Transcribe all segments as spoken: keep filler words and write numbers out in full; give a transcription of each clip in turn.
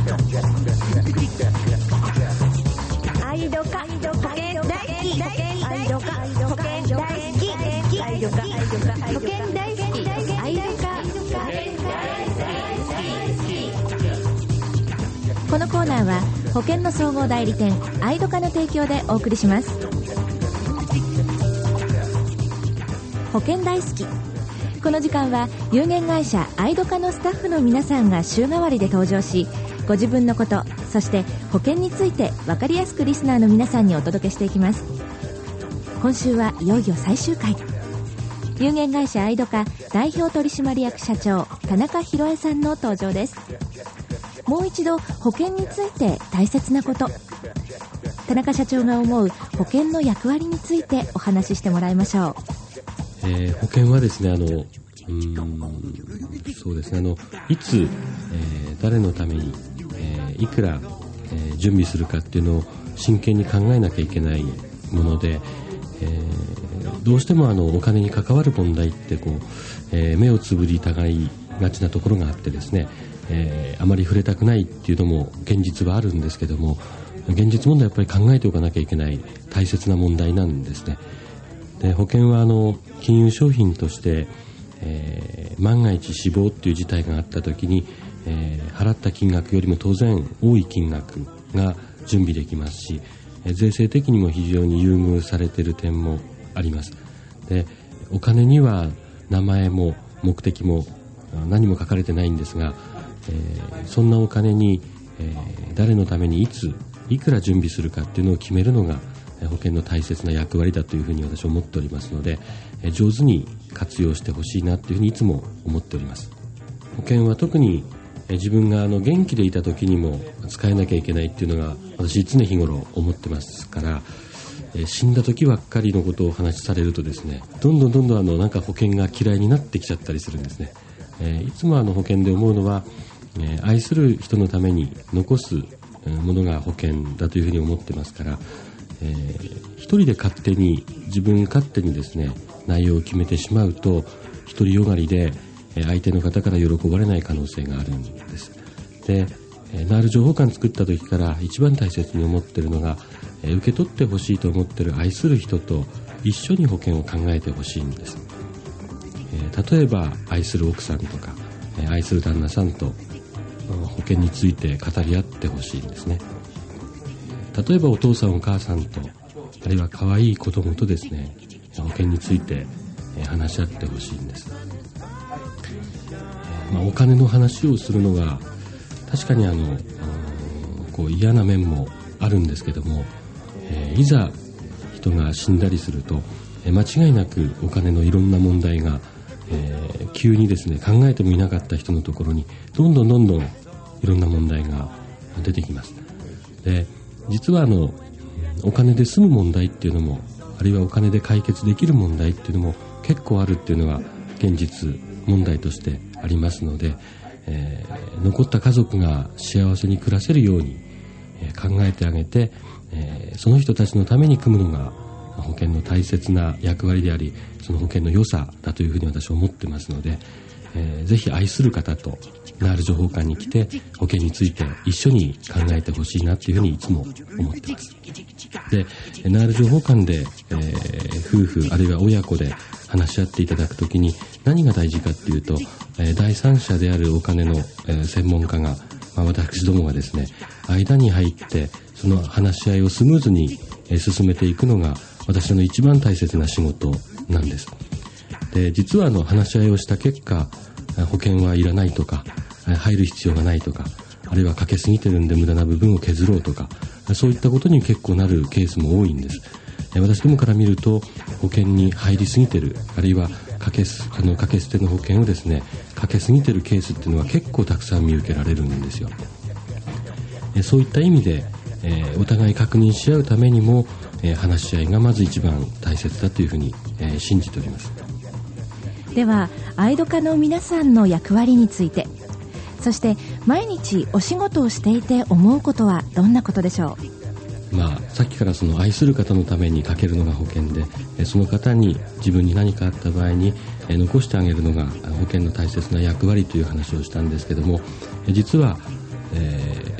愛どか保険大好き愛どか保険大好き愛どか保険大好き愛どかこのコーナーは保険の総合代理店愛どかの提供でお送りします。保険大好き。この時間は有限会社愛どかのスタッフの皆さんが週替わりで登場し、ご自分のこと、そして保険について分かりやすくリスナーの皆さんにお届けしていきます。今週はいよいよ最終回。有限会社愛どか代表取締役社長田中博恵さんの登場です。もう一度保険について大切なこと、田中社長が思う保険の役割についてお話ししてもらいましょう。 えー、保険はですね、あの、うーん、そうですね、あの、いつ、えー、誰のために、えー、いくら、えー、準備するかっていうのを真剣に考えなきゃいけないもので、えー、どうしてもあのお金に関わる問題ってこう、えー、目をつぶりたがいがちなところがあってですね、えー、あまり触れたくないっていうのも現実はあるんですけども、現実問題やっぱり考えておかなきゃいけない大切な問題なんですね。で、保険はあの金融商品として、えー、万が一死亡っていう事態があった時に、えー、払った金額よりも当然多い金額が準備できますし、えー、税制的にも非常に優遇されている点もあります。で、お金には名前も目的も何も書かれてないんですが、えー、そんなお金に、えー、誰のためにいついくら準備するかっていうのを決めるのが保険の大切な役割だというふうに私は思っておりますので、上手に活用してほしいなというふうにいつも思っております。保険は特に自分があの元気でいた時にも使えなきゃいけないっていうのが私常日頃思ってますから、死んだ時ばっかりのことをお話しされるとですね、どんどんどんどんあのなんか保険が嫌いになってきちゃったりするんですね。いつもあの保険で思うのは、愛する人のために残すものが保険だというふうに思ってますから、えー、一人で勝手に自分勝手にですね内容を決めてしまうと独りよがりで相手の方から喜ばれない可能性があるんです。で、ナール情報館作った時から一番大切に思っているのが、受け取ってほしいと思っている愛する人と一緒に保険を考えてほしいんです。えー、例えば愛する奥さんとか愛する旦那さんと保険について語り合ってほしいんですね。例えばお父さんお母さんと、あるいは可愛い子供とですね、保険について話し合ってほしいんです。まあ、お金の話をするのが確かにあのこう嫌な面もあるんですけども、えー、いざ人が死んだりすると、えー、間違いなくお金のいろんな問題が、えー、急にですね考えてもいなかった人のところにどんどんどんどんいろんな問題が出てきます。で、実はあのお金で済む問題っていうのも、あるいはお金で解決できる問題っていうのも結構あるっていうのは現実問題としてありますので、えー、残った家族が幸せに暮らせるように、えー、考えてあげて、えー、その人たちのために組むのが保険の大切な役割であり、その保険の良さだというふうに私は思ってますので、えー、ぜひ愛する方とナール情報館に来て保険について一緒に考えてほしいなというふうにいつも思ってます。で、ナール情報館で、えー、夫婦あるいは親子で話し合っていただくときに何が大事かっていうと、えー、第三者であるお金の、えー、専門家が、まあ、私どもがですね間に入ってその話し合いをスムーズに、えー、進めていくのが私の一番大切な仕事なんです。で、実はあの話し合いをした結果、保険はいらないとか入る必要がないとか、あるいはかけすぎてるんで無駄な部分を削ろうとか、そういったことに結構なるケースも多いんです。私どもから見ると保険に入りすぎてる、あるいはかけすあのかけ捨ての保険をですねかけすぎてるケースっていうのは結構たくさん見受けられるんですよ。そういった意味で、えー、お互い確認し合うためにも、えー、話し合いがまず一番大切だというふうに、えー、信じております。 では愛どかの皆さんの役割について、そして毎日お仕事をしていて思うことはどんなことでしょう。まあ、さっきからその愛する方のためにかけるのが保険で、その方に自分に何かあった場合に残してあげるのが保険の大切な役割という話をしたんですけども、実は、えー、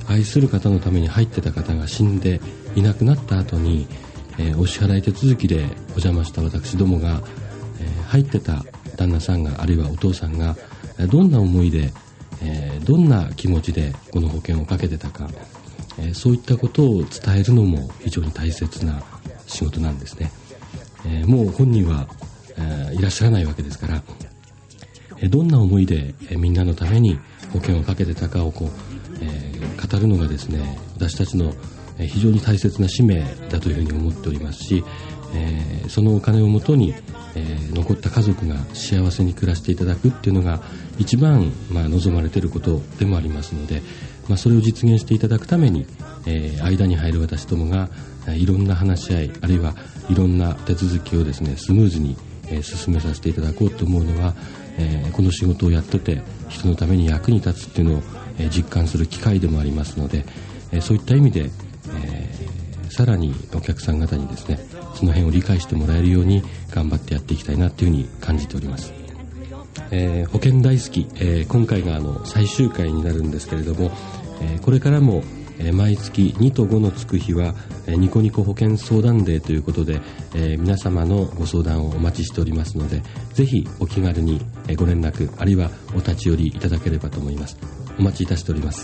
愛する方のために入ってた方が死んでいなくなった後に、えー、お支払い手続きでお邪魔した私どもが、えー、入ってた旦那さんがあるいはお父さんがどんな思いで、えー、どんな気持ちでこの保険をかけてたか、えー、そういったことを伝えるのも非常に大切な仕事なんですね。えー、もう本人は、えー、いらっしゃらないわけですから、えー、どんな思いで、えー、みんなのために保険をかけてたかをこう、えー、語るのがですね、私たちの、えー、非常に大切な使命だというふうに思っておりますし、えー、そのお金をもとに、えー、残った家族が幸せに暮らしていただくっていうのが一番、まあ、望まれていることでもありますので、まあ、それを実現していただくために、えー、間に入る私どもが、えー、いろんな話し合いあるいはいろんな手続きをですねスムーズに、えー、進めさせていただこうと思うのは、えー、この仕事をやってて人のために役に立つっていうのを、えー、実感する機会でもありますので、えー、そういった意味で、えー、さらにお客さん方にですねその辺を理解してもらえるように頑張ってやっていきたいなというふうに感じております。えー、保険大好き、えー、今回があの最終回になるんですけれども、えー、これからも、えー、毎月にとごのつく日は、えー、ニコニコ保険相談デーということで、えー、皆様のご相談をお待ちしておりますので、ぜひお気軽にご連絡あるいはお立ち寄りいただければと思います。お待ちいたしております。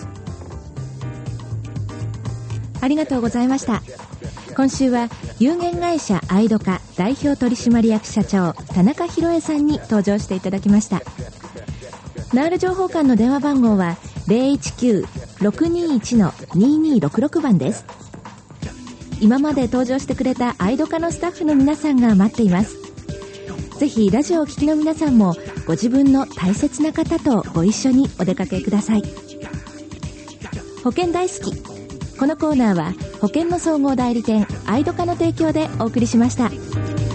ありがとうございました。今週は有限会社アイドカ代表取締役社長田中宏恵さんに登場していただきました。ナール情報館の電話番号は ゼロいちきゅう ろくにいち ににろくろく 番です。今まで登場してくれたアイドカのスタッフの皆さんが待っています。ぜひラジオを聴きの皆さんもご自分の大切な方とご一緒にお出かけください。保険大好き、このコーナーは保険の総合代理店アイドカの提供でお送りしました。